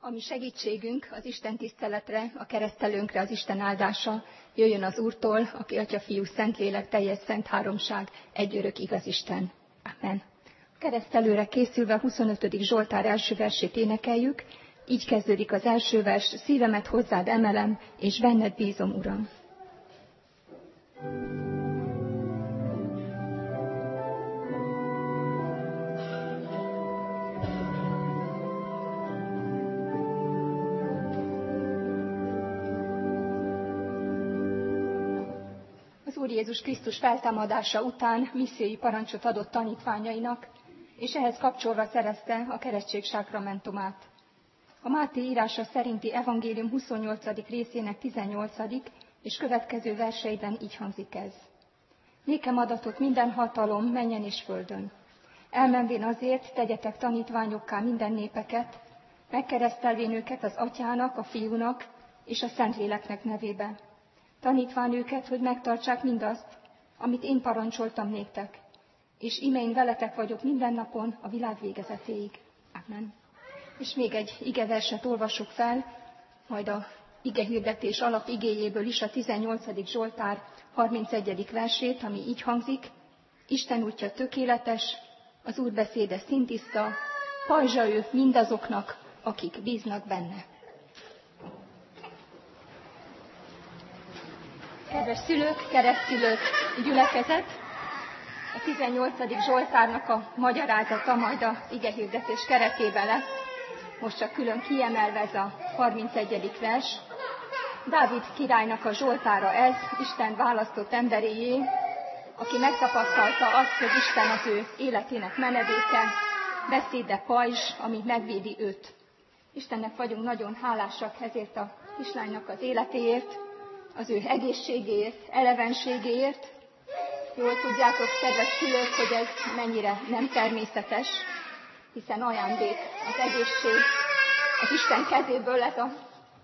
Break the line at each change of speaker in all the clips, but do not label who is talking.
Ami segítségünk az Isten tiszteletre, a keresztelőnkre, az Isten áldása jöjjön az Úrtól, aki Atya, Fiú, Szentlélek, teljes szent háromság, egy örök igaz Isten. Amen. A keresztelőre készülve a 25. Zsoltár első versét énekeljük. Így kezdődik az első vers: szívemet hozzád emelem, és benned bízom, Uram. Az Úr Jézus Krisztus feltámadása után missziói parancsot adott tanítványainak, és ehhez kapcsolva szerezte a keresztség sákramentumát. A Máté írása szerinti evangélium 28. részének 18. és következő verseiben így hangzik ez. Nékem adatot minden hatalom mennyen és földön. Elmenvén azért tegyetek tanítványokká minden népeket, megkeresztelvén őket az Atyának, a Fiúnak és a Szentléleknek nevébe. Tanítván őket, hogy megtartsák mindazt, amit én parancsoltam néktek, és íme én veletek vagyok minden napon a világ végezetéig. Amen. És még egy igeverset olvasok fel, majd a igehirdetés alapigéjéből is a 18. Zsoltár 31. versét, ami így hangzik. Isten útja tökéletes, az Úr beszéde szintiszta, pajzsa ő mindazoknak, akik bíznak benne. Kedves szülők, keresztülők, gyülekezet! A 18. Zsoltárnak a magyarázata majd az igehirdetés keretében lesz. Most csak külön kiemelve ez a 31. vers. Dávid királynak a zsoltára ez, Isten választott emberéjé, aki megtapasztalta azt, hogy Isten az ő életének menedéke, beszéde pajzs, ami megvédi őt. Istennek vagyunk nagyon hálásak ezért a kislánynak az életéért, az ő egészségéért, elevenségéért. Jól tudjátok, kedves szülők, hogy ez mennyire nem természetes, hiszen ajándék az egészség. Az Isten kezéből lett a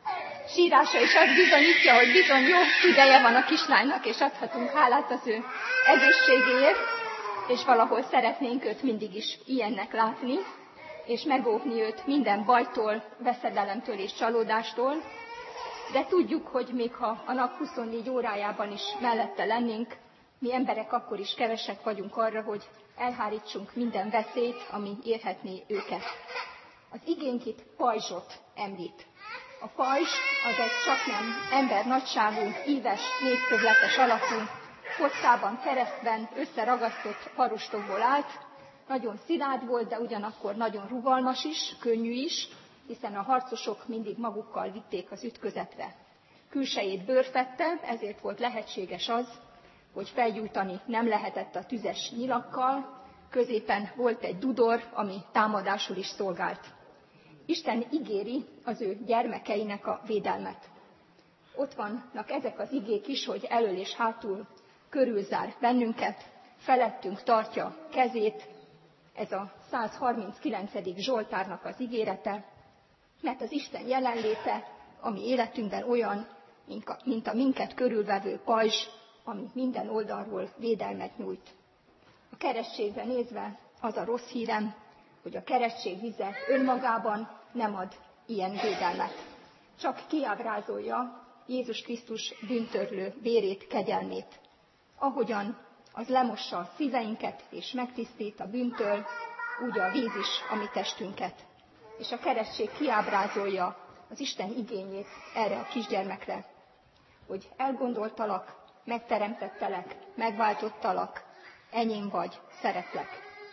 sírása, és azt bizonyítja, hogy bizony jó ideje van a kislánynak, és adhatunk hálát az ő egészségéért, és valahol szeretnénk őt mindig is ilyennek látni, és megóvni őt minden bajtól, veszedelemtől és csalódástól. De tudjuk, hogy még ha a nap 24 órájában is mellette lennénk, mi emberek akkor is kevesek vagyunk arra, hogy elhárítsunk minden veszélyt, ami érhetné őket. Az igénk itt pajzsot említ. A pajzs az egy csaknem ember nagyságú, íves, négyszögletes alakú, kockában, keresztben összeragasztott farostokból állt. Nagyon szilárd volt, de ugyanakkor nagyon rugalmas is, könnyű is, hiszen a harcosok mindig magukkal vitték az ütközetre. Külsejét bőr fedte, ezért volt lehetséges az, hogy felgyújtani nem lehetett a tüzes nyilakkal, középen volt egy dudor, ami támadásul is szolgált. Isten ígéri az ő gyermekeinek a védelmet. Ott vannak ezek az igék is, hogy elől és hátul körülzár bennünket, felettünk tartja kezét, ez a 139. Zsoltárnak az ígérete, mert az Isten jelenléte, ami életünkben olyan, mint a minket körülvevő pajzs, ami minden oldalról védelmet nyújt. A keresztségre nézve az a rossz hírem, hogy a keresztség vize önmagában nem ad ilyen védelmet. Csak kiábrázolja Jézus Krisztus bűntörlő vérét, kegyelmét. Ahogyan az lemossa a szíveinket és megtisztít a bűntől, úgy a víz is a mi testünket. És a keresztség kiábrázolja az Isten igényét erre a kisgyermekre, hogy elgondoltalak, megteremtettelek, megváltottalak, enyém vagy, szeretlek.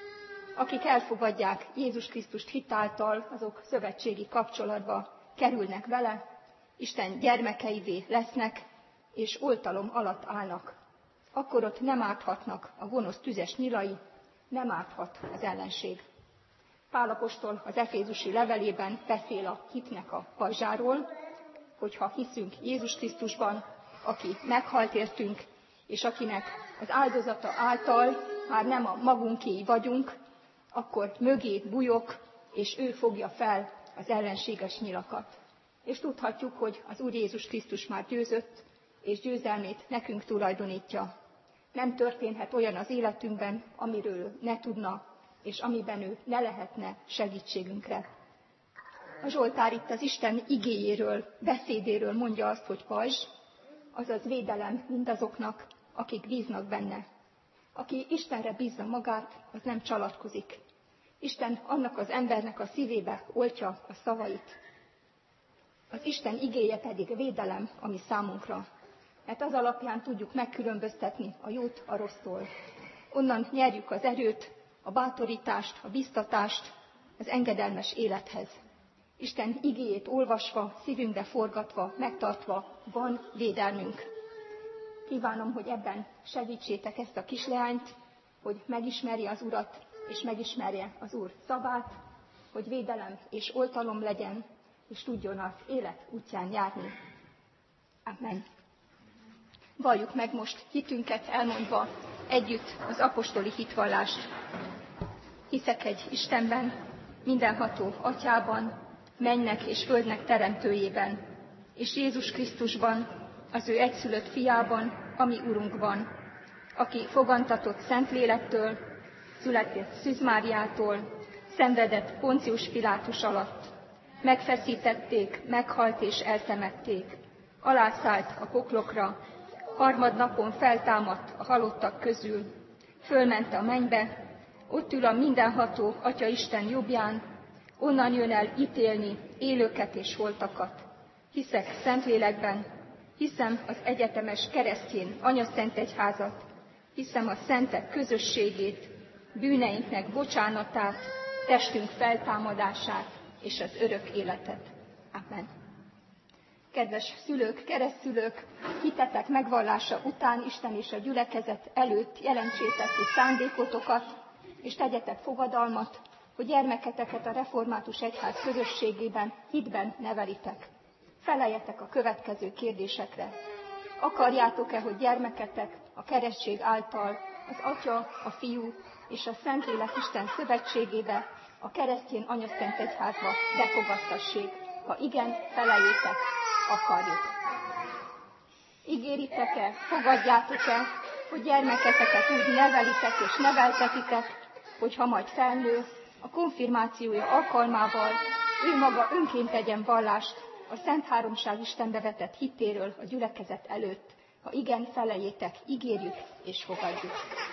Akik elfogadják Jézus Krisztust hitáltal, azok szövetségi kapcsolatba kerülnek vele, Isten gyermekeivé lesznek, és oltalom alatt állnak. Akkor ott nem árthatnak a gonosz tüzes nyilai, nem árthat az ellenség. Pál apostol az efézusi levelében beszél a hitnek a pajzsáról, hogyha hiszünk Jézus Krisztusban, aki meghalt értünk, és akinek az áldozata által már nem a magunkéi vagyunk, akkor mögé bujok, és ő fogja fel az ellenséges nyilakat. És tudhatjuk, hogy az Úr Jézus Krisztus már győzött, és győzelmét nekünk tulajdonítja. Nem történhet olyan az életünkben, amiről ne tudna, és amiben ő ne lehetne segítségünkre. A Zsoltár itt az Isten igéjéről, beszédéről mondja azt, hogy pajzs, azaz védelem mindazoknak, akik bíznak benne. Aki Istenre bízza magát, az nem csalatkozik. Isten annak az embernek a szívébe oltja a szavait. Az Isten igéje pedig védelem a mi számunkra, mert az alapján tudjuk megkülönböztetni a jót a rossztól. Onnan nyerjük az erőt, a bátorítást, a biztatást az engedelmes élethez. Isten igéjét olvasva, szívünkbe forgatva, megtartva van védelmünk. Kívánom, hogy ebben segítsétek ezt a kisleányt, hogy megismerje az Urat, és megismerje az Úr szavát, hogy védelem és oltalom legyen, és tudjon az élet útján járni. Amen. Valljuk meg most hitünket elmondva együtt az apostoli hitvallást. Hiszek egy Istenben, mindenható Atyában, mennek és földnek teremtőjében, és Jézus Krisztusban, az ő egyszülött fiában, ami Urunkban, aki fogantatott Szentlélektől, született Szűz Máriától, szenvedett Poncius Pilátus alatt, megfeszítették, meghalt és eltemették, alászállt a poklokra, harmadnapon feltámadt a halottak közül, fölment a mennybe, ott ül a mindenható Atya Isten jobbján, onnan jön el ítélni élőket és holtakat. Hiszek Szentlélekben, hiszem az egyetemes keresztény anyaszentegyházat, hiszem a szentek közösségét, bűneinknek bocsánatát, testünk feltámadását és az örök életet. Amen. Kedves szülők, keresztszülők, hitetek megvallása után Isten és a gyülekezet előtt jelentsétek ki szándékotokat, és tegyetek fogadalmat, hogy gyermeketeket a református egyház közösségében, hitben nevelitek. Feleljetek a következő kérdésekre. Akarjátok-e, hogy gyermeketek a keresztség által az Atya, a Fiú és a Szentlélek Isten szövetségébe, a keresztény anyaszentegyházba befogadtassék? Ha igen, feleljétek, akarjuk. Ígéritek-e, fogadjátok-e, hogy gyermeketeket úgy nevelitek és neveltetitek, hogy ha majd felnő, a konfirmációja alkalmával ő maga önként tegyen vallást a Szent Háromság Istenbe vetett hittéről a gyülekezet előtt. Ha igen, feleljétek, ígérjük és fogadjuk.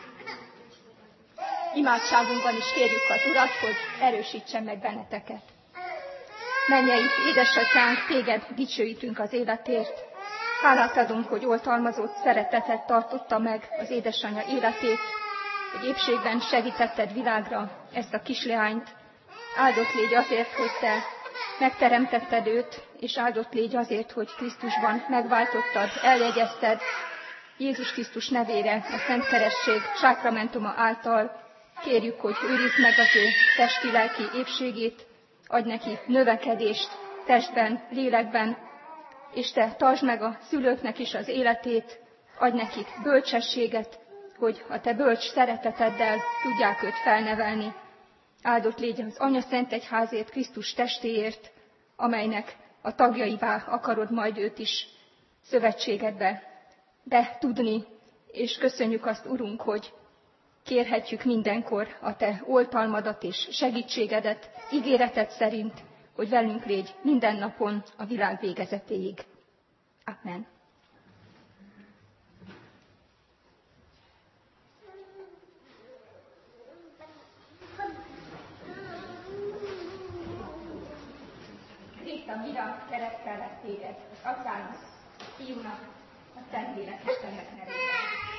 Imádságunkban is kérjük az Urat, hogy erősítsen meg benneteket. Mennyei édesatyánk, téged dicsőítünk az életért. Hálát adunk, hogy oltalmazott szeretetet tartotta meg az édesanyja életét, hogy épségben segítetted világra ezt a kisleányt. Áldott légy azért, hogy te megteremtetted őt, és áldott légy azért, hogy Krisztusban megváltottad, eljegyezted. Jézus Krisztus nevére, a Szent Keresztség sákramentuma által kérjük, hogy őrizd meg az ő testi-lelki épségét, adj neki növekedést testben, lélekben, és te tartsd meg a szülőknek is az életét, adj nekik bölcsességet, hogy a te bölcs szereteteddel tudják őt felnevelni. Áldott légy az Anyaszentegyházért, Krisztus testéért, amelynek a tagjaivá akarod majd őt is szövetségedbe betudni, és köszönjük azt, Urunk, hogy kérhetjük mindenkor a te oltalmadat és segítségedet, ígéreted szerint, hogy velünk légy minden napon a világ végezetéig. Amen. Krisztus, mira keresztellek téged, az Atyának, a Fiúnak, a Szentlélek Istennek nevében.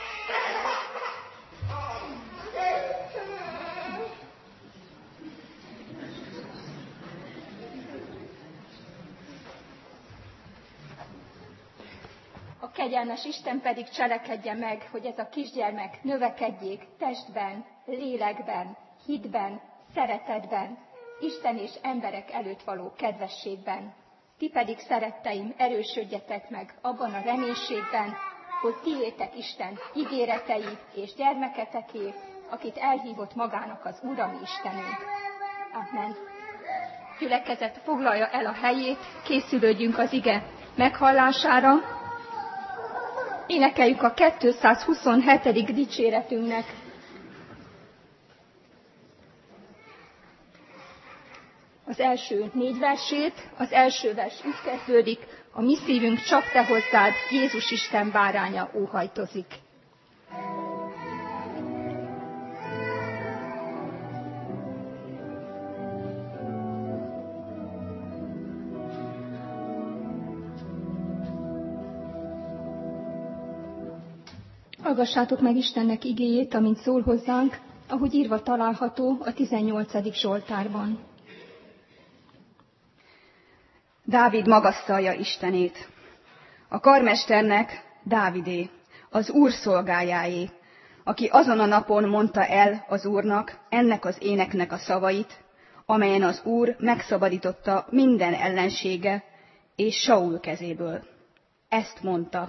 A kegyelmes Isten pedig cselekedje meg, hogy ez a kisgyermek növekedjék testben, lélekben, hitben, szeretetben, Isten és emberek előtt való kedvességben. Ti pedig, szeretteim, erősödjetek meg abban a reménységben, hogy tiétek Isten ígéretei és gyermeketeké, akit elhívott magának az Úr, a mi Istenünk. Amen. Gyülekezet foglalja el a helyét, készülődjünk az ige meghallására. Énekeljük a 227. dicséretünknek Az első 4 versét, az első vers így kezdődik: a mi szívünk csak te hozzád, Jézus Isten báránya óhajtozik. Hallgassátok meg Istennek igéjét, amint szól hozzánk, ahogy írva található a 18. Zsoltárban.
Dávid magasztalja Istenét. A karmesternek Dávidé, az Úr szolgájáé, aki azon a napon mondta el az Úrnak ennek az éneknek a szavait, amelyen az Úr megszabadította minden ellensége és Saul kezéből. Ezt mondta: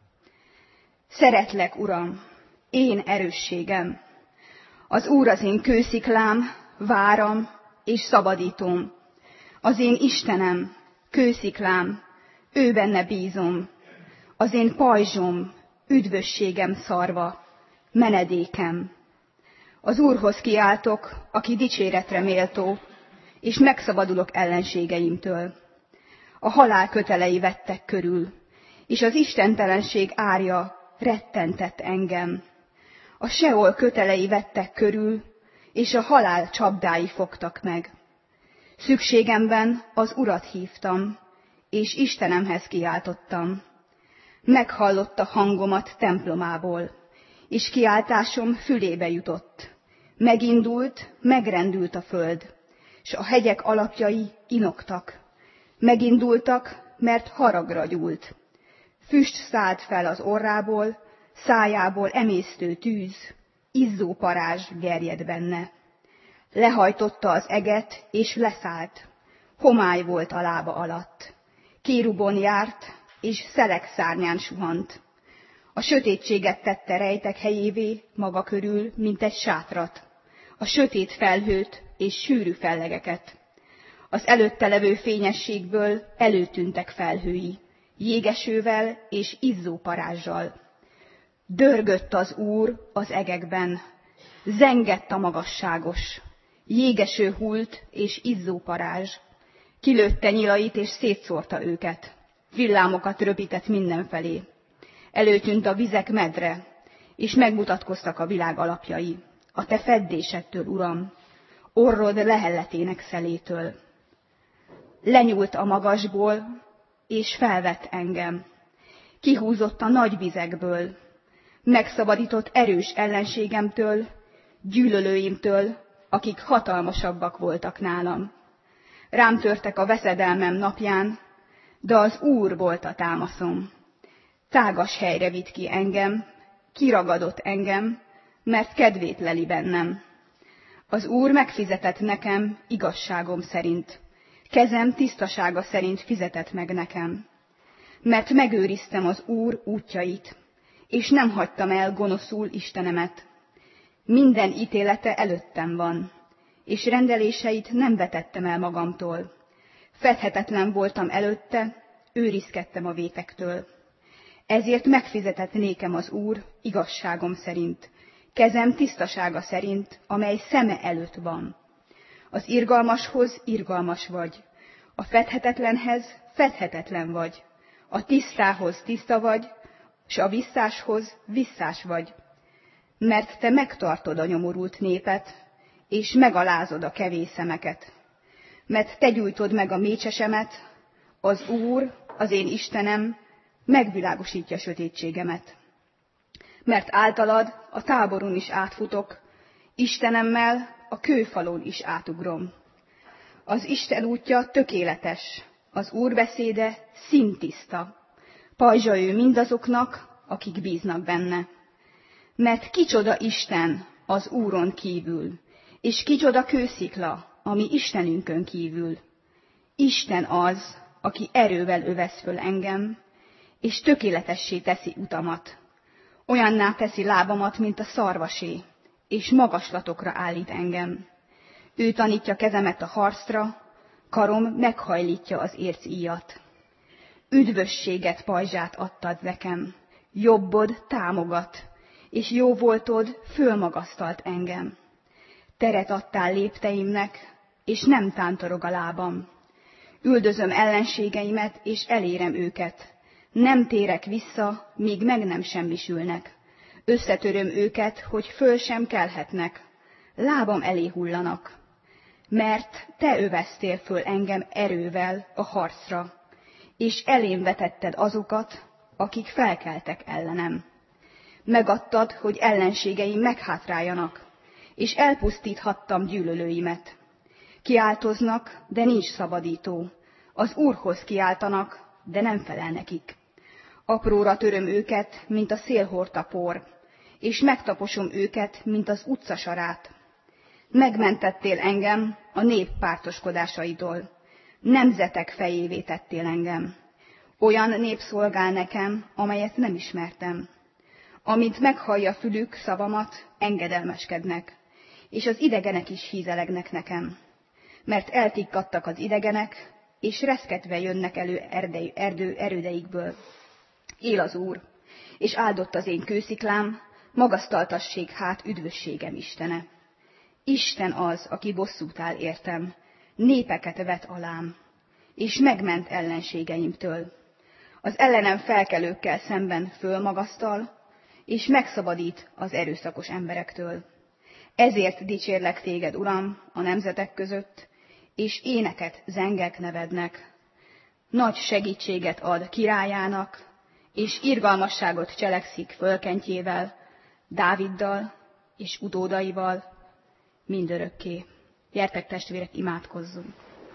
szeretlek, Uram, én erősségem. Az Úr az én kősziklám, váram és szabadítom. Az én Istenem, kősziklám, ő benne bízom. Az én pajzsom, üdvösségem szarva, menedékem. Az Úrhoz kiáltok, aki dicséretre méltó, és megszabadulok ellenségeimtől. A halál kötelei vettek körül, és az istentelenség árja rettentett engem. A Seol kötelei vettek körül, és a halál csapdái fogtak meg. Szükségemben az Urat hívtam, és Istenemhez kiáltottam. Meghallotta hangomat templomából, és kiáltásom fülébe jutott. Megindult, megrendült a föld, s a hegyek alapjai inoktak. Megindultak, mert haragra gyúlt. Füst szállt fel az orrából, szájából emésztő tűz, izzó parázs gerjed benne. Lehajtotta az eget, és leszállt. Homály volt a lába alatt. Kérubon járt, és szelek szárnyán suhant. A sötétséget tette rejtek helyévé maga körül, mint egy sátrat. A sötét felhőt és sűrű fellegeket. Az előtte levő fényességből előtűntek felhői, jégesővel és izzó parázsal. Dörgött az Úr az egekben, zengett a magasságos, jégeső hult és izzó parázs. Kilőtte nyilait és szétszórta őket, villámokat röpített mindenfelé. Előtűnt a vizek medre, és megmutatkoztak a világ alapjai, a te feddésedtől, Uram, orrod lehelletének szelétől. Lenyúlt a magasból, és felvett engem. Kihúzott a nagy vizekből, megszabadított erős ellenségemtől, gyűlölőimtől, akik hatalmasabbak voltak nálam. Rám törtek a veszedelmem napján, de az Úr volt a támaszom. Tágas helyre vitt ki engem, kiragadott engem, mert kedvét leli bennem. Az Úr megfizetett nekem igazságom szerint, kezem tisztasága szerint fizetett meg nekem. Mert megőriztem az Úr útjait, és nem hagytam el gonoszul Istenemet. Minden ítélete előttem van, és rendeléseit nem vetettem el magamtól. Fedhetetlen voltam előtte, őrizkedtem a vétektől. Ezért megfizetett nékem az Úr igazságom szerint, kezem tisztasága szerint, amely szeme előtt van. Az irgalmashoz irgalmas vagy, a fedhetetlenhez fedhetetlen vagy, a tisztához tiszta vagy, s a visszáshoz visszás vagy. Mert te megtartod a nyomorult népet, és megalázod a kevészemeket. Mert te gyújtod meg a mécsesemet, az Úr, az én Istenem, megvilágosítja sötétségemet. Mert általad a táboron is átfutok, Istenemmel a kőfalon is átugrom. Az Isten útja tökéletes, az Úr beszéde színtiszta. Pajzsa ő mindazoknak, akik bíznak benne. Mert kicsoda Isten az Úron kívül, és kicsoda kőszikla, ami Istenünkön kívül. Isten az, aki erővel övesz föl engem, és tökéletessé teszi utamat. Olyanná teszi lábamat, mint a szarvasé, és magaslatokra állít engem. Ő tanítja kezemet a harcra, karom meghajlítja az ércíjat. Üdvösséget pajzsát adtad nekem, jobbod támogat, és jó voltod fölmagasztalt engem. Teret adtál lépteimnek, és nem tántorog a lábam. Üldözöm ellenségeimet, és elérem őket. Nem térek vissza, míg meg nem semmisülnek. Összetöröm őket, hogy föl sem kelhetnek. Lábam elé hullanak. Mert te öveztél föl engem erővel a harcra, és elém vetetted azokat, akik felkeltek ellenem. Megadtad, hogy ellenségeim meghátráljanak, és elpusztíthattam gyűlölőimet. Kiáltoznak, de nincs szabadító. Az Úrhoz kiáltanak, de nem felel nekik. Apróra töröm őket, mint a szél hordta por, és megtaposom őket, mint az utcasarát. Megmentettél engem a nép pártoskodásaitól. Nemzetek fejévé tettél engem. Olyan nép szolgál nekem, amelyet nem ismertem. Amint meghallja fülük szavamat, engedelmeskednek, és az idegenek is hízelegnek nekem. Mert eltikkadtak az idegenek, és reszketve jönnek elő erődeikből. Él az Úr, és áldott az én kősziklám, magasztaltassék hát üdvösségem Istene. Isten az, aki bosszút áll értem, népeket vet alám, és megment ellenségeimtől. Az ellenem felkelőkkel szemben fölmagasztal, és megszabadít az erőszakos emberektől. Ezért dicsérlek téged, Uram, a nemzetek között, és éneket zengek nevednek. Nagy segítséget ad királyának, és irgalmasságot cselekszik fölkentjével, Dáviddal és utódaival mindörökké. Gyertek, testvérek, imádkozzunk!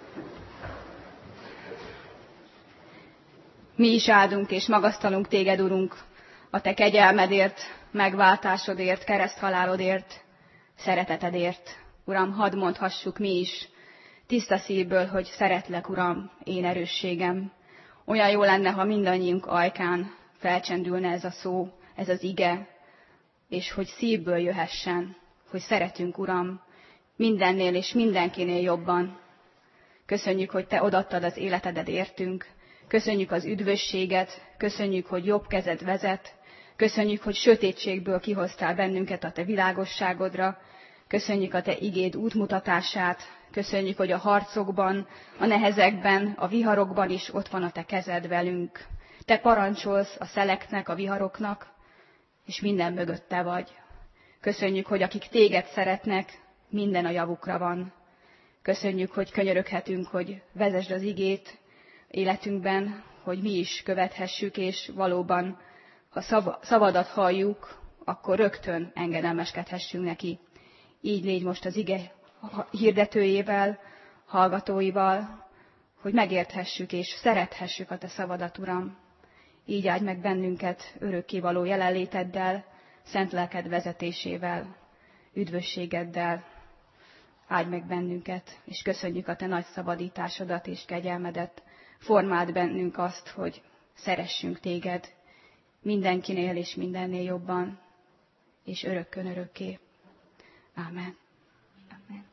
Mi is áldunk és magasztalunk téged, Urunk, a te kegyelmedért, megváltásodért, kereszthalálodért, szeretetedért. Uram, hadd mondhassuk mi is tiszta szívből, hogy szeretlek, Uram, én erősségem. Olyan jó lenne, ha mindannyiunk ajkán felcsendülne ez a szó, ez az ige, és hogy szívből jöhessen, hogy szeretünk, Uram, mindennél és mindenkinél jobban. Köszönjük, hogy te odaadtad az életedet értünk. Köszönjük az üdvösséget, köszönjük, hogy jobb kezed vezet, köszönjük, hogy sötétségből kihoztál bennünket a te világosságodra, köszönjük a te igéd útmutatását, köszönjük, hogy a harcokban, a nehezekben, a viharokban is ott van a te kezed velünk. Te parancsolsz a szeleknek, a viharoknak, és minden mögött te vagy. Köszönjük, hogy akik téged szeretnek, minden a javukra van. Köszönjük, hogy könyöröghetünk, hogy vezesd az igét életünkben, hogy mi is követhessük, és valóban, ha szavadat halljuk, akkor rögtön engedelmeskedhessünk neki. Így légy most az ige hirdetőjével, hallgatóival, hogy megérthessük és szerethessük a te szavadat, Uram. Így áldj meg bennünket örökkévaló jelenléteddel, szent lelked vezetésével, üdvösségeddel. Áldj meg bennünket, és köszönjük a te nagy szabadításodat és kegyelmedet. Formáld bennünk azt, hogy szeressünk téged mindenkinél és mindennél jobban, és örökkön örökké. Ámen.
Amen.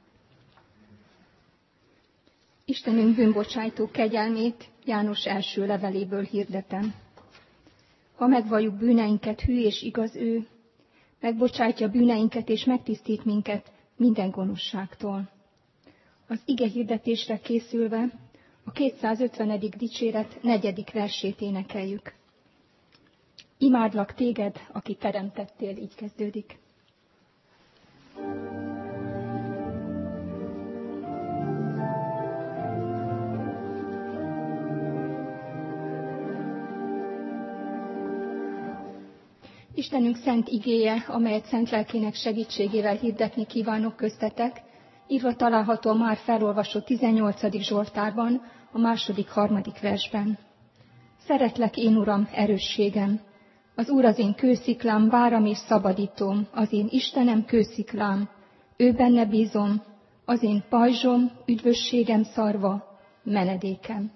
Istenünk bűnbocsájtó kegyelmét János első leveléből hirdetem. Ha megvalljuk bűneinket, hű és igaz ő, megbocsátja bűneinket és megtisztít minket minden gonoszságtól. Az ige hirdetésre készülve a 250. dicséret 4. versét énekeljük. Imádlak téged, aki teremtettél, így kezdődik. Istenünk szent igéje, amelyet szent lelkének segítségével hirdetni kívánok köztetek, írva található már felolvasott 18. Zsoltárban, a 2.-3. versben. Szeretlek én, Uram, erősségem. Az Úr az én kősziklám, váram és szabadítom, az én Istenem kősziklám. Ő benne bízom, az én pajzsom, üdvösségem szarva, menedékem.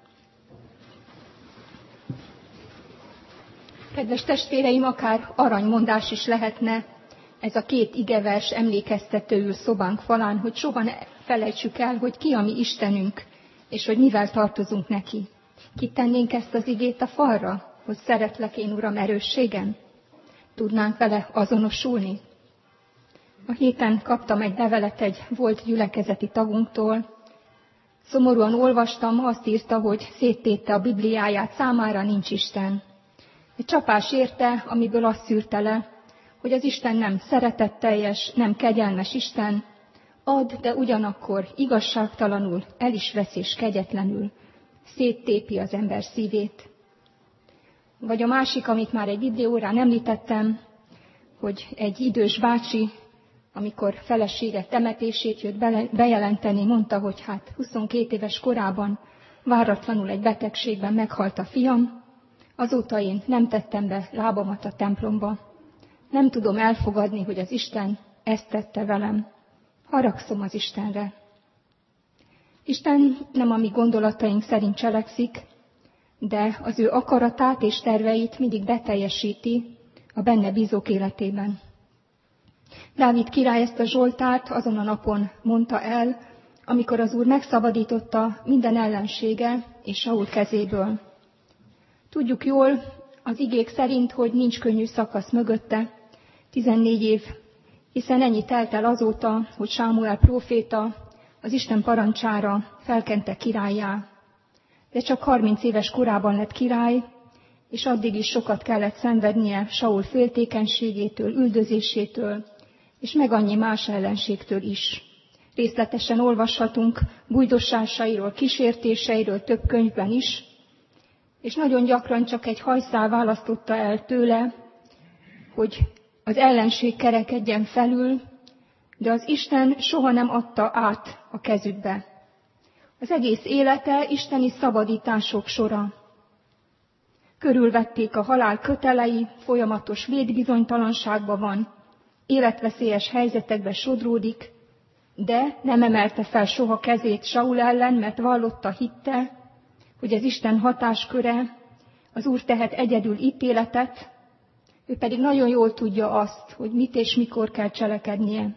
Kedves testvéreim, akár aranymondás is lehetne ez a 2 igevers emlékeztetőül szobánk falán, hogy soha ne felejtsük el, hogy ki a mi Istenünk, és hogy mivel tartozunk neki. Kitennénk ezt az igét a falra, hogy szeretlek én, Uram, erősségem? Tudnánk vele azonosulni? A héten kaptam egy levelet egy volt gyülekezeti tagunktól. Szomorúan olvastam, azt írta, hogy széttétte a Bibliáját, számára nincs Isten. Egy csapás érte, amiből azt szűrte le, hogy az Isten nem szeretetteljes, nem kegyelmes Isten, ad, de ugyanakkor igazságtalanul, el is vesz és kegyetlenül, széttépi az ember szívét. Vagy a másik, amit már egy videórán említettem, hogy egy idős bácsi, amikor felesége temetését jött bejelenteni, mondta, hogy 22 éves korában váratlanul egy betegségben meghalt a fiam, azóta én nem tettem be lábamat a templomba. Nem tudom elfogadni, hogy az Isten ezt tette velem. Haragszom az Istenre. Isten nem a mi gondolataink szerint cselekszik, de az ő akaratát és terveit mindig beteljesíti a benne bízók életében. Dávid király ezt a Zsoltárt azon a napon mondta el, amikor az Úr megszabadította minden ellensége és Saul kezéből. Tudjuk jól az igék szerint, hogy nincs könnyű szakasz mögötte, 14 év, hiszen ennyi telt el azóta, hogy Sámuel próféta az Isten parancsára felkente királlyá. De csak 30 éves korában lett király, és addig is sokat kellett szenvednie Saul féltékenységétől, üldözésétől, és meg annyi más ellenségtől is. Részletesen olvashatunk bújdosásairól, kísértéseiről több könyvben is, és nagyon gyakran csak egy hajszál választotta el tőle, hogy az ellenség kerekedjen felül, de az Isten soha nem adta át a kezükbe. Az egész élete isteni szabadítások sora. Körülvették a halál kötelei, folyamatos létbizonytalanságban van, életveszélyes helyzetekbe sodródik, de nem emelte fel soha kezét Saul ellen, mert vallotta, hitte, hogy az Isten hatásköre, az Úr tehet egyedül ítéletet, ő pedig nagyon jól tudja azt, hogy mit és mikor kell cselekednie.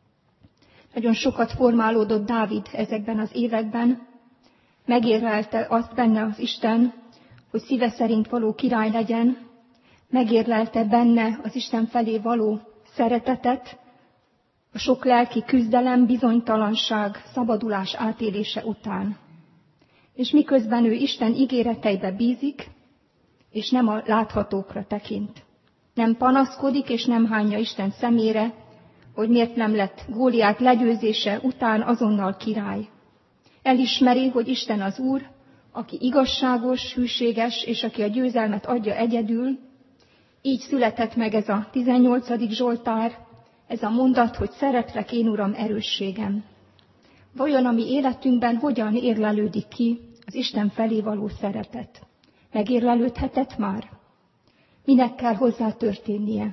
Nagyon sokat formálódott Dávid ezekben az években, megérlelte azt benne az Isten, hogy szíve szerint való király legyen, megérlelte benne az Isten felé való szeretetet, a sok lelki küzdelem, bizonytalanság, szabadulás átélése után. És miközben ő Isten ígéreteibe bízik, és nem a láthatókra tekint. Nem panaszkodik, és nem hányja Isten szemére, hogy miért nem lett Góliát legyőzése után azonnal király. Elismeri, hogy Isten az Úr, aki igazságos, hűséges, és aki a győzelmet adja egyedül. Így született meg ez a 18. Zsoltár, ez a mondat, hogy szeretlek én, Uram, erősségem. Vajon a mi életünkben hogyan érlelődik ki az Isten felé való szeretet? Megérlelődhetett már? Minek kell hozzá történnie?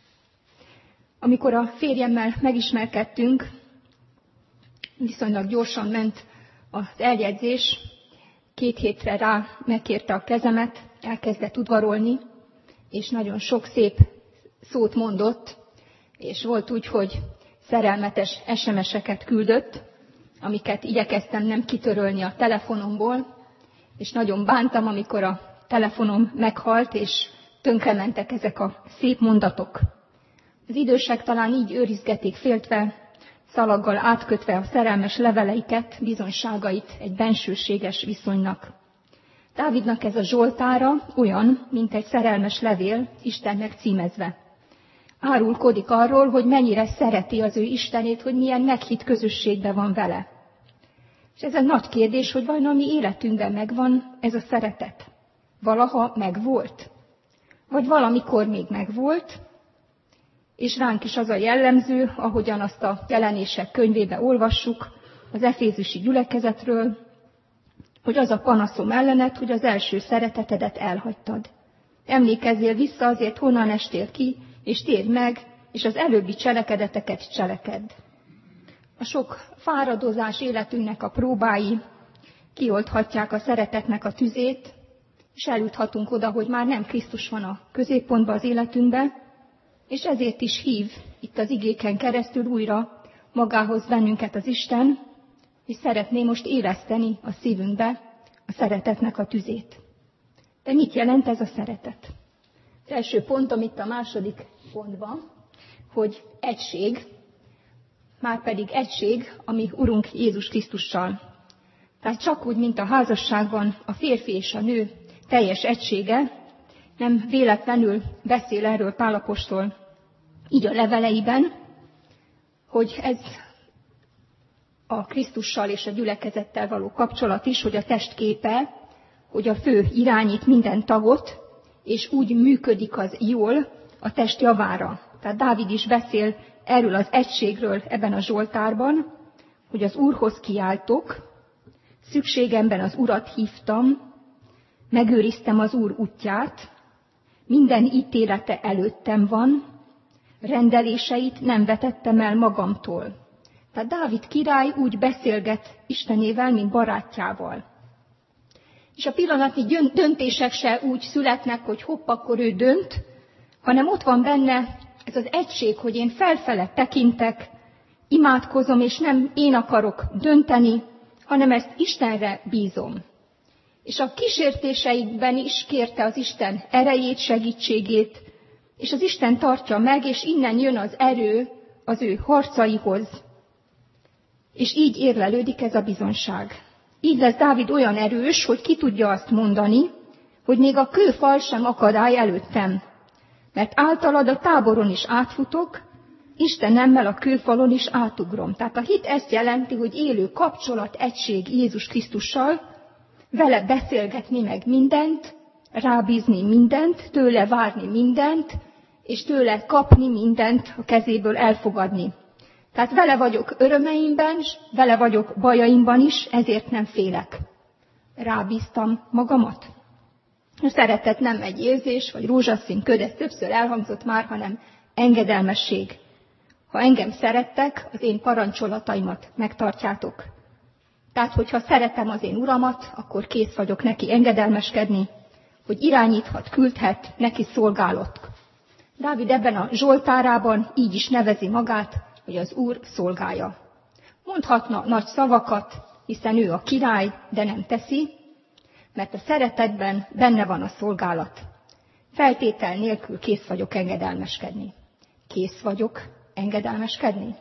Amikor a férjemmel megismerkedtünk, viszonylag gyorsan ment az eljegyzés, 2 hétre rá megkérte a kezemet, elkezdett udvarolni, és nagyon sok szép szót mondott, és volt úgy, hogy szerelmetes SMS-eket küldött, amiket igyekeztem nem kitörölni a telefonomból, és nagyon bántam, amikor a telefonom meghalt, és tönkrementek ezek a szép mondatok. Az idősek talán így őrizgetik féltve, szalaggal átkötve a szerelmes leveleiket, bizonyságait egy bensőséges viszonynak. Dávidnak ez a Zsoltára olyan, mint egy szerelmes levél, Istennek címezve. Árulkodik arról, hogy mennyire szereti az ő Istenét, hogy milyen meghitt közösségben van vele. És ez egy nagy kérdés, hogy vajon a mi életünkben megvan ez a szeretet. Valaha megvolt? Vagy valamikor még megvolt, és ránk is az a jellemző, ahogyan azt a Jelenések könyvébe olvassuk, az efézusi gyülekezetről, hogy az a panaszom ellened, hogy az első szeretetedet elhagytad. Emlékezzél vissza azért, honnan estél ki, és térj meg, és az előbbi cselekedeteket cselekedd. A sok fáradozás életünknek a próbái kiolthatják a szeretetnek a tüzét, és eljuthatunk oda, hogy már nem Krisztus van a középpontban az életünkben, és ezért is hív itt az igéken keresztül újra magához bennünket az Isten, és szeretné most éleszteni a szívünkbe a szeretetnek a tüzét. De mit jelent ez a szeretet? Az első pontom itt a második pontban, hogy egység, márpedig egység, ami Urunk Jézus Krisztussal. Tehát csak úgy, mint a házasságban a férfi és a nő teljes egysége, nem véletlenül beszél erről Pál apostol így a leveleiben, hogy ez a Krisztussal és a gyülekezettel való kapcsolat is, hogy a test képe, hogy a fő irányít minden tagot, és úgy működik az jól a test javára. Tehát Dávid is beszél erről az egységről ebben a Zsoltárban, hogy az Úrhoz kiáltok, szükségemben az Urat hívtam, megőriztem az Úr útját, minden ítélete előttem van, rendeléseit nem vetettem el magamtól. Tehát Dávid király úgy beszélget Istenével, mint barátjával. És a pillanatnyi döntések se úgy születnek, hogy hopp, akkor ő dönt, hanem ott van benne ez az egység, hogy én felfele tekintek, imádkozom, és nem én akarok dönteni, hanem ezt Istenre bízom. És a kísértéseikben is kérte az Isten erejét, segítségét, és az Isten tartja meg, és innen jön az erő az ő harcaihoz. És így érlelődik ez a bizonság. Így lesz Dávid olyan erős, hogy ki tudja azt mondani, hogy még a kőfal sem akadály előttem. Mert általad a táboron is átfutok, Istenemmel a kőfalon is átugrom. Tehát a hit ezt jelenti, hogy élő kapcsolat, egység Jézus Krisztussal, vele beszélgetni meg mindent, rábízni mindent, tőle várni mindent, és tőle kapni mindent, a kezéből elfogadni. Tehát vele vagyok örömeimben, vele vagyok bajaimban is, ezért nem félek. Rábíztam magamat. A szeretet nem egy érzés, vagy rózsaszín köd, ez többször elhangzott már, hanem engedelmesség. Ha engem szerettek, az én parancsolataimat megtartjátok. Tehát, hogyha szeretem az én uramat, akkor kész vagyok neki engedelmeskedni, hogy irányíthat, küldhet, neki szolgálok. Dávid ebben a Zsoltárában így is nevezi magát, hogy az Úr szolgája. Mondhatna nagy szavakat, hiszen ő a király, de nem teszi, mert a szeretetben benne van a szolgálat. Feltétel nélkül kész vagyok engedelmeskedni. Kész vagyok engedelmeskedni?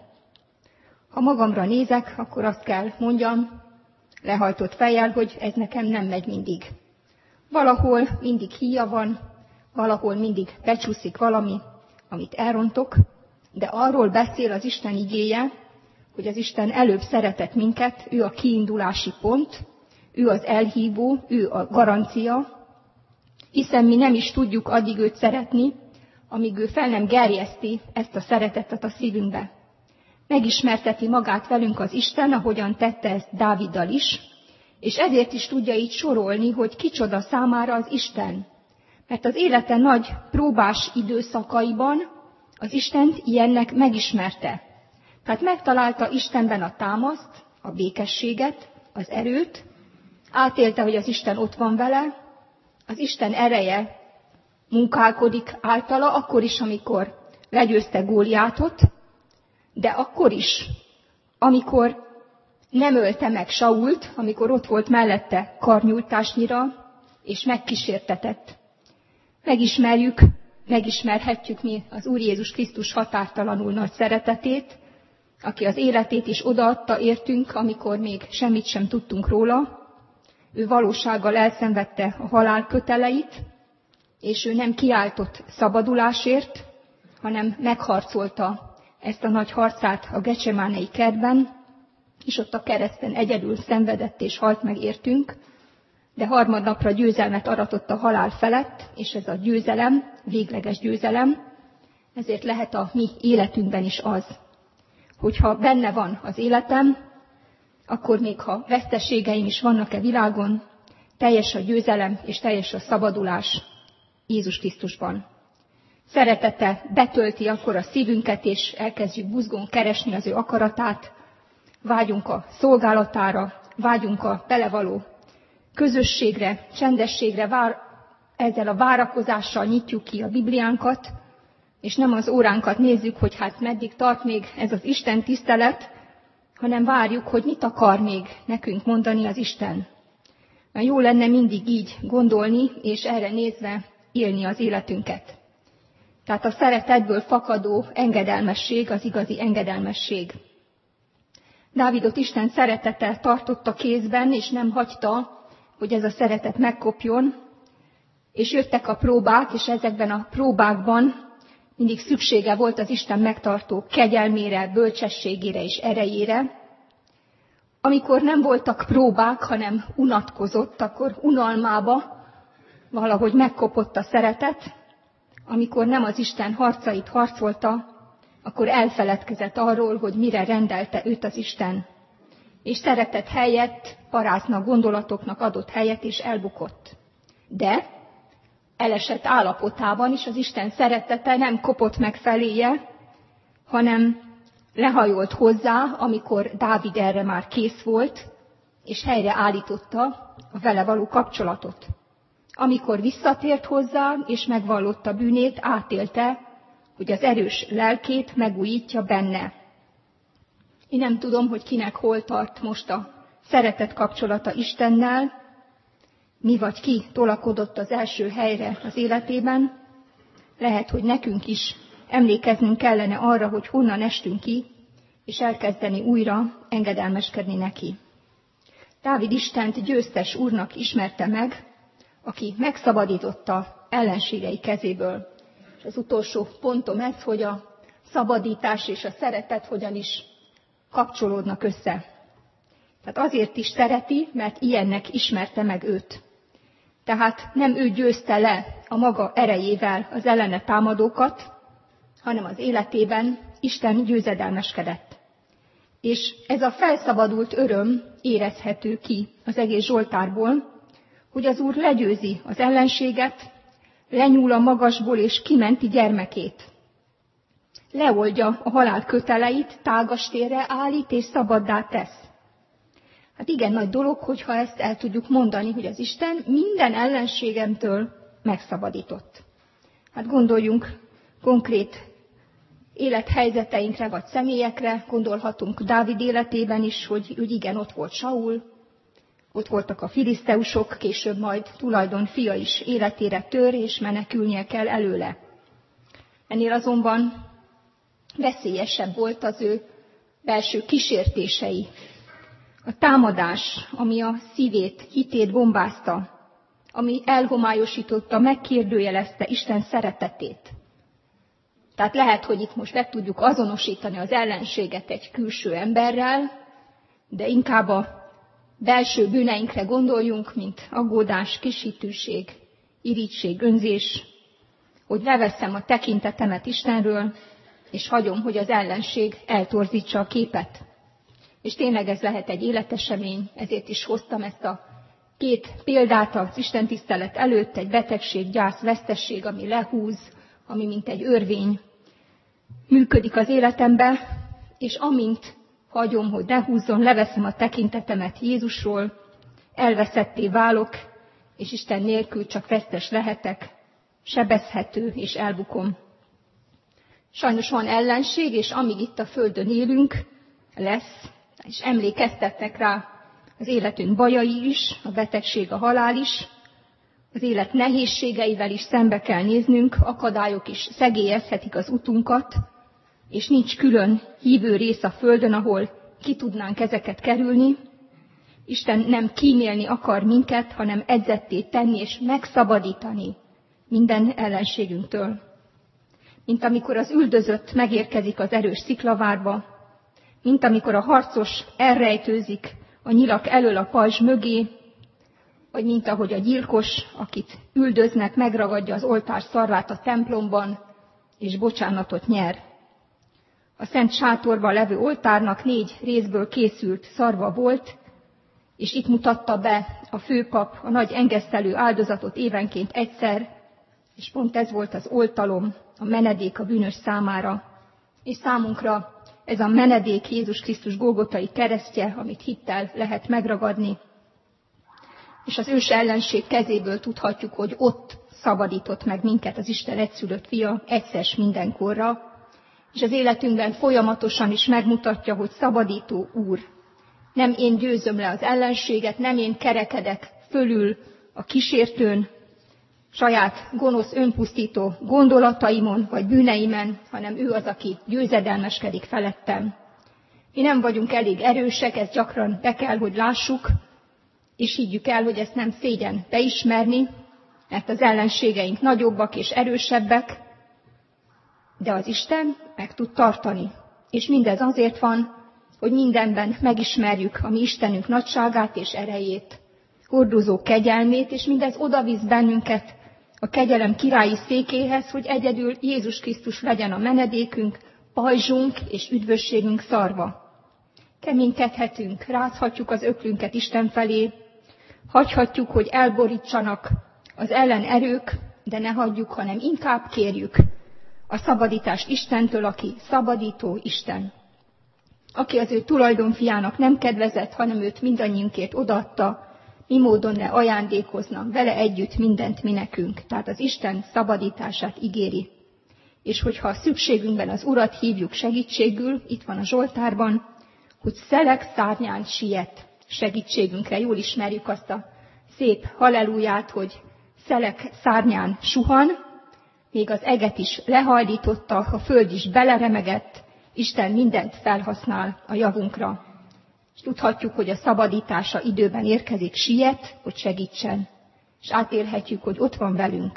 Ha magamra nézek, akkor azt kell mondjam, lehajtott fejjel, hogy ez nekem nem megy mindig. Valahol mindig híja van, valahol mindig becsúszik valami, amit elrontok, de arról beszél az Isten igéje, hogy az Isten előbb szeretett minket, ő a kiindulási pont, ő az elhívó, ő a garancia, hiszen mi nem is tudjuk addig őt szeretni, amíg ő fel nem gerjeszti ezt a szeretetet a szívünkbe. Megismerteti magát velünk az Isten, ahogyan tette ezt Dáviddal is, és ezért is tudja így sorolni, hogy kicsoda számára az Isten. Mert az élete nagy próbás időszakaiban az Istent ilyennek megismerte. Tehát megtalálta Istenben a támaszt, a békességet, az erőt, átélte, hogy az Isten ott van vele, az Isten ereje munkálkodik általa, akkor is, amikor legyőzte Góliátot, de akkor is, amikor nem ölte meg Sault, amikor ott volt mellette karnyújtásnyira, és megkísértetett. Megismerhetjük mi az Úr Jézus Krisztus határtalanul nagy szeretetét, aki az életét is odaadta értünk, amikor még semmit sem tudtunk róla. Ő valósággal elszenvedte a halál köteleit, és ő nem kiáltott szabadulásért, hanem megharcolta ezt a nagy harcát a Gecsemánej kertben, és ott a kereszten egyedül szenvedett és halt meg értünk, de harmadnapra győzelmet aratott a halál felett, és ez a győzelem, végleges győzelem, ezért lehet a mi életünkben is az, hogyha benne van az életem, akkor még ha veszteségeim is vannak-e világon, teljes a győzelem és teljes a szabadulás Jézus Krisztusban. Szeretete betölti akkor a szívünket, és elkezdjük buzgón keresni az ő akaratát, vágyunk a szolgálatára, vágyunk a belevaló közösségre, csendességre, ezzel a várakozással nyitjuk ki a Bibliánkat, és nem az óránkat nézzük, hogy hát meddig tart még ez az Isten tisztelet, hanem várjuk, hogy mit akar még nekünk mondani az Isten. Mert jó lenne mindig így gondolni, és erre nézve élni az életünket. Tehát a szeretetből fakadó engedelmesség az igazi engedelmesség. Dávidot Isten szeretete tartotta kézben, és nem hagyta, hogy ez a szeretet megkopjon, és jöttek a próbák, és ezekben a próbákban mindig szüksége volt az Isten megtartó kegyelmére, bölcsességére és erejére. Amikor nem voltak próbák, hanem unatkozott, akkor unalmába valahogy megkopott a szeretet. Amikor nem az Isten harcait harcolta, akkor elfeledkezett arról, hogy mire rendelte őt az Isten. És szeretet helyett parázna gondolatoknak adott helyet, és elbukott. De elesett állapotában is az Isten szeretete nem kopott meg feléje, hanem lehajolt hozzá, amikor Dávid erre már kész volt, és helyre állította a vele való kapcsolatot. Amikor visszatért hozzá, és megvallotta bűnét, átélte, hogy az erős lelkét megújítja benne. Én nem tudom, hogy kinek hol tart most a szeretet kapcsolata Istennel, mi vagy ki tolakodott az első helyre az életében. Lehet, hogy nekünk is emlékeznünk kellene arra, hogy honnan estünk ki, és elkezdeni újra engedelmeskedni neki. Dávid Istent győztes úrnak ismerte meg, aki megszabadította ellenségei kezéből. És az utolsó pontom ez, hogy a szabadítás és a szeretet hogyan is kapcsolódnak össze. Tehát azért is szereti, mert ilyennek ismerte meg őt. Tehát nem ő győzte le a maga erejével az ellene támadókat, hanem az életében Isten győzedelmeskedett. És ez a felszabadult öröm érezhető ki az egész Zsoltárból, hogy az Úr legyőzi az ellenséget, lenyúl a magasból és kimenti gyermekét. Leoldja a halál köteleit, tágas térre állít és szabaddá tesz. Hát igen nagy dolog, hogyha ezt el tudjuk mondani, hogy az Isten minden ellenségemtől megszabadított. Hát gondoljunk konkrét élethelyzeteinkre vagy személyekre, gondolhatunk Dávid életében is, hogy igen, ott volt Saul, ott voltak a filiszteusok, később majd tulajdon fia is életére tör, és menekülnie kell előle. Ennél azonban veszélyesebb volt az ő belső kísértései. A támadás, ami a szívét, hitét bombázta, ami elhomályosította, megkérdőjelezte Isten szeretetét. Tehát lehet, hogy itt most meg tudjuk azonosítani az ellenséget egy külső emberrel, de inkább a belső bűneinkre gondoljunk, mint aggódás, kishitűség, irigység, önzés, hogy leveszem a tekintetemet Istenről, és hagyom, hogy az ellenség eltorzítsa a képet. És tényleg ez lehet egy életesemény, ezért is hoztam ezt a két példát az istentisztelet előtt, egy betegség, gyász, vesztesség, ami lehúz, ami mint egy örvény működik az életembe, és amint hagyom, hogy ne húzzon, leveszem a tekintetemet Jézusról, elveszetté válok, és Isten nélkül csak vesztes lehetek, sebezhető és elbukom. Sajnos van ellenség, és amíg itt a földön élünk, lesz, és emlékeztetnek rá az életünk bajai is, a betegség, a halál is, az élet nehézségeivel is szembe kell néznünk, akadályok is szegélyezhetik az utunkat, és nincs külön hívő rész a földön, ahol ki tudnánk ezeket kerülni. Isten nem kímélni akar minket, hanem edzetté tenni és megszabadítani minden ellenségünktől. Mint amikor az üldözött megérkezik az erős sziklavárba, mint amikor a harcos elrejtőzik a nyilak elől a pajzs mögé, vagy mint ahogy a gyilkos, akit üldöznek, megragadja az oltár szarvát a templomban, és bocsánatot nyer. A szent sátorban levő oltárnak 4 részből készült szarva volt, és itt mutatta be a főpap a nagy engesztelő áldozatot évenként egyszer, és pont ez volt az oltalom, a menedék a bűnös számára. És számunkra ez a menedék Jézus Krisztus Golgotai keresztje, amit hittel lehet megragadni. És az ős ellenség kezéből tudhatjuk, hogy ott szabadított meg minket az Isten egyszülött fia egyszer mindenkorra, és az életünkben folyamatosan is megmutatja, hogy szabadító Úr. Nem én győzöm le az ellenséget, nem én kerekedek fölül a kísértőn, saját gonosz, önpusztító gondolataimon vagy bűneimen, hanem ő az, aki győzedelmeskedik felettem. Mi nem vagyunk elég erősek, ezt gyakran be kell, hogy lássuk, és higgyük el, hogy ezt nem szégyen beismerni, mert az ellenségeink nagyobbak és erősebbek, de az Isten meg tud tartani. És mindez azért van, hogy mindenben megismerjük a mi Istenünk nagyságát és erejét, hordozó kegyelmét, és mindez odavisz bennünket a kegyelem királyi székéhez, hogy egyedül Jézus Krisztus legyen a menedékünk, pajzsunk és üdvösségünk szarva. Keménykedhetünk, rázhatjuk az öklünket Isten felé, hagyhatjuk, hogy elborítsanak az ellenerők, de ne hagyjuk, hanem inkább kérjük a szabadítást Istentől, aki szabadító Isten. Aki az ő tulajdonfiának nem kedvezett, hanem őt mindannyiunkért odaadta, mi módon ne ajándékozna vele együtt mindent mi nekünk. Tehát az Isten szabadítását ígéri. És hogyha szükségünkben az Urat hívjuk segítségül, itt van a Zsoltárban, hogy szelek szárnyán siet segítségünkre. Jól ismerjük azt a szép halleluját, hogy szelek szárnyán suhan, még az eget is lehajlította, a föld is beleremegett, Isten mindent felhasznál a javunkra. És tudhatjuk, hogy a szabadítása időben érkezik, siet, hogy segítsen. És átélhetjük, hogy ott van velünk.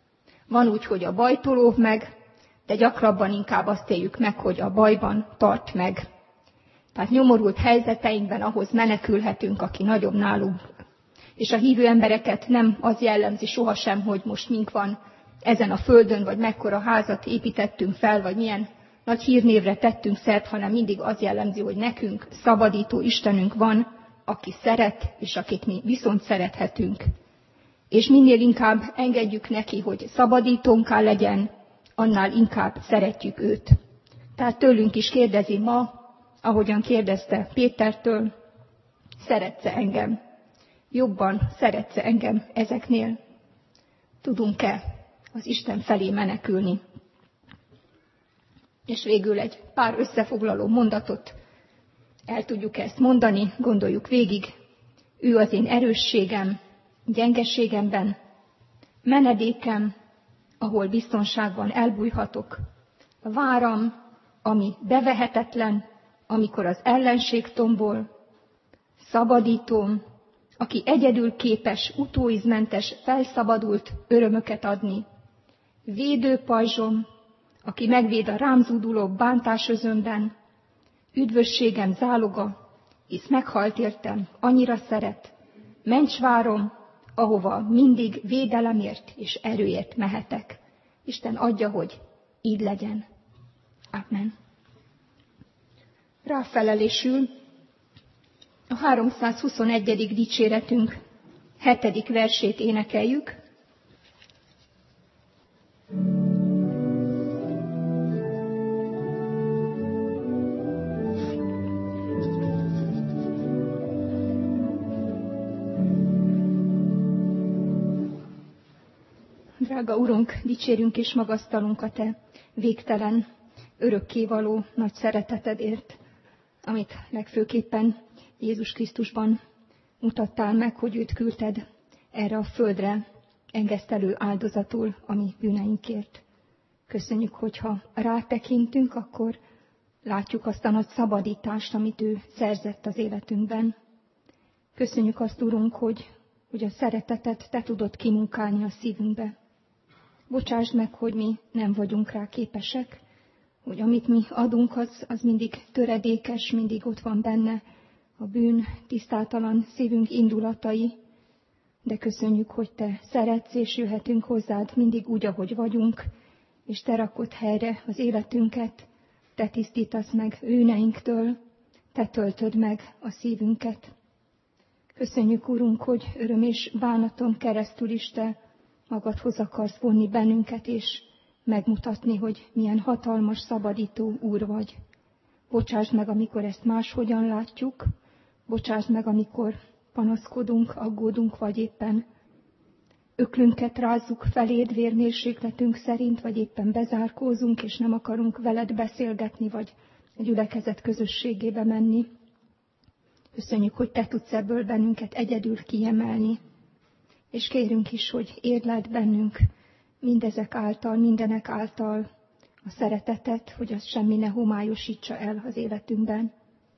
Van úgy, hogy a bajtól óv meg, de gyakrabban inkább azt éljük meg, hogy a bajban tart meg. Tehát nyomorult helyzeteinkben ahhoz menekülhetünk, aki nagyobb nálunk. És a hívő embereket nem az jellemzi sohasem, hogy most mink van ezen a földön, vagy mekkora házat építettünk fel, vagy milyen nagy hírnévre tettünk szert, hanem mindig az jellemzi, hogy nekünk szabadító Istenünk van, aki szeret, és akit mi viszont szerethetünk. És minél inkább engedjük neki, hogy szabadítónká legyen, annál inkább szeretjük őt. Tehát tőlünk is kérdezi ma, ahogyan kérdezte Pétertől, szeretsz-e engem? Jobban szeretsz-e engem ezeknél? Tudunk-e az Isten felé menekülni? És végül egy pár összefoglaló mondatot el tudjuk ezt mondani, gondoljuk végig. Ő az én erősségem, gyengeségemben, menedékem, ahol biztonságban elbújhatok, a váram, ami bevehetetlen, amikor az ellenség tombol, szabadítóm, aki egyedül képes utóízmentes, felszabadult örömöket adni, védőpajzsom, aki megvéd a rám zúduló bántásözömben, üdvösségem záloga, hisz meghalt értem, annyira szeret, mencsvárom, ahova mindig védelemért és erőért mehetek. Isten adja, hogy így legyen. Amen. Ráfelelésül a 321. dicséretünk 7. versét énekeljük. Drága Urunk, dicsérünk és magasztalunk a Te végtelen, örökkévaló nagy szeretetedért, amit legfőképpen Jézus Krisztusban mutattál meg, hogy őt küldted erre a földre engesztelő áldozatul a mi bűneinkért. Köszönjük, hogyha rátekintünk, akkor látjuk azt a nagy szabadítást, amit ő szerzett az életünkben. Köszönjük azt, Urunk, hogy a szeretetet Te tudod kimunkálni a szívünkbe. Bocsásd meg, hogy mi nem vagyunk rá képesek, hogy amit mi adunk, az mindig töredékes, mindig ott van benne a bűn, tisztátalan szívünk indulatai, de köszönjük, hogy Te szeretsz, és jöhetünk hozzád mindig úgy, ahogy vagyunk, és Te rakod helyre az életünket, Te tisztítasz meg bűneinktől, Te töltöd meg a szívünket. Köszönjük, Urunk, hogy öröm és bánaton keresztül is Te magadhoz akarsz vonni bennünket, és megmutatni, hogy milyen hatalmas, szabadító Úr vagy. Bocsásd meg, amikor ezt máshogyan látjuk, bocsásd meg, amikor panaszkodunk, aggódunk, vagy éppen öklünket rázzuk feléd vérmérsékletünk szerint, vagy éppen bezárkózunk, és nem akarunk veled beszélgetni, vagy a gyülekezet közösségébe menni. Köszönjük, hogy Te tudsz ebből bennünket egyedül kiemelni, és kérünk is, hogy érleld bennünk mindezek által, mindenek által a szeretetet, hogy az semmi ne homályosítsa el az életünkben.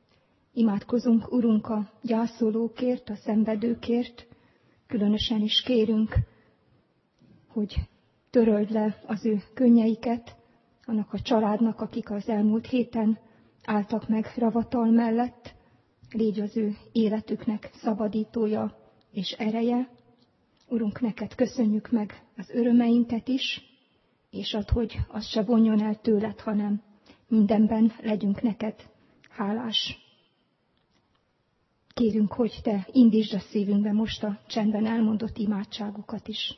Imádkozunk, Urunk, a gyászolókért, a szenvedőkért, különösen is kérünk, hogy töröld le az ő könnyeiket, annak a családnak, akik az elmúlt héten álltak meg ravatal mellett, légy az ő életüknek szabadítója és ereje. Urunk, neked köszönjük meg az örömeinket is, és add, hogy az se vonjon el tőled, hanem mindenben legyünk neked hálás. Kérünk, hogy te indítsd a szívünkbe most a csendben elmondott imádságokat is.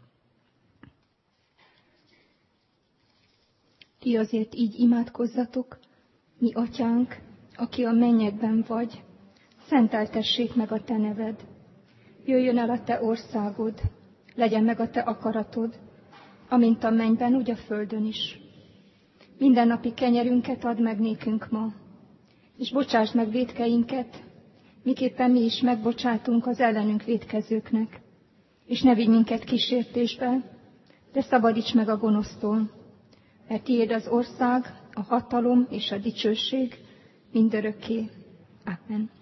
Ti azért így imádkozzatok: mi atyánk, aki a mennyekben vagy, szenteltessék meg a te neved. Jöjjön el a te országod, legyen meg a te akaratod, amint a mennyben, úgy a földön is. Mindennapi kenyerünket add meg nékünk ma, és bocsásd meg vétkeinket, miképpen mi is megbocsátunk az ellenünk vétkezőknek. És ne vigy minket kísértésbe, de szabadíts meg a gonosztól, mert tiéd az ország, a hatalom és a dicsőség mindörökké. Amen.